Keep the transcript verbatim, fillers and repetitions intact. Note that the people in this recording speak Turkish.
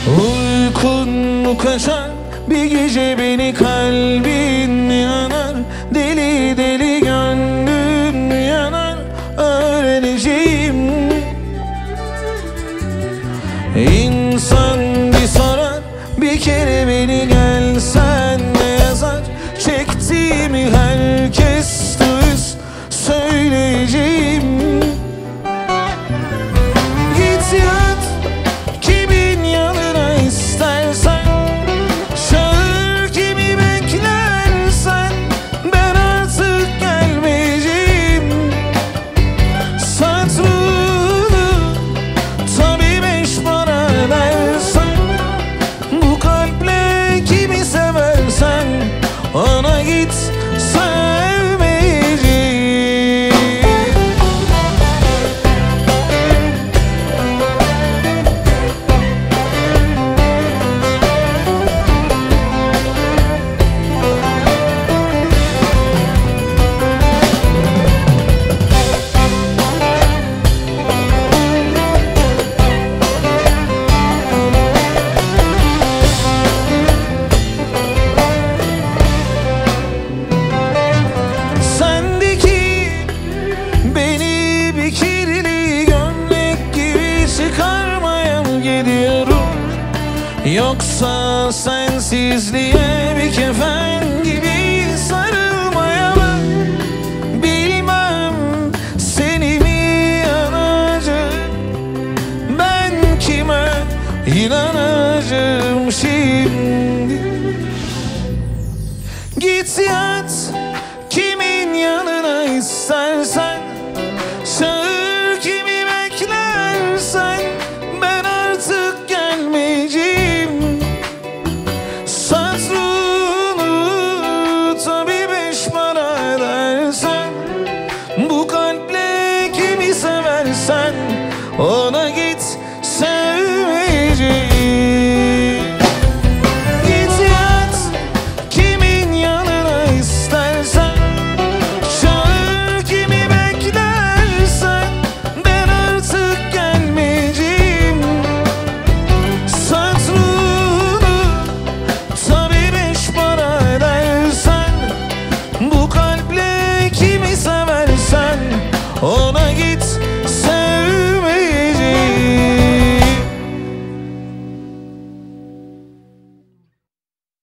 Uykun mu kaçar bir gece, beni kalbin yanar, deli deli gönlün yanar, öğreneceğim. İnsan bir sorar, bir kere beni gelsen ne yazar, çektiğimi herkes duysun, söyleyeceğim. Git yat kimin yanına istersen, çağır kimi beklersen, ben artık gelmeyeceğim. Sat bunu tabii beş para dersen, bu kalple kimi seversen ona git sevmeyeceğim. Sendeki beni bir kirli gömlek gibi çıkarmaya mı gidiyorum, yoksa sensizliğe bir kefen gibi sarılmaya mı? Bilmem seni mi yanacak, ben kime inanacağım şimdi? Git yat kimin yanına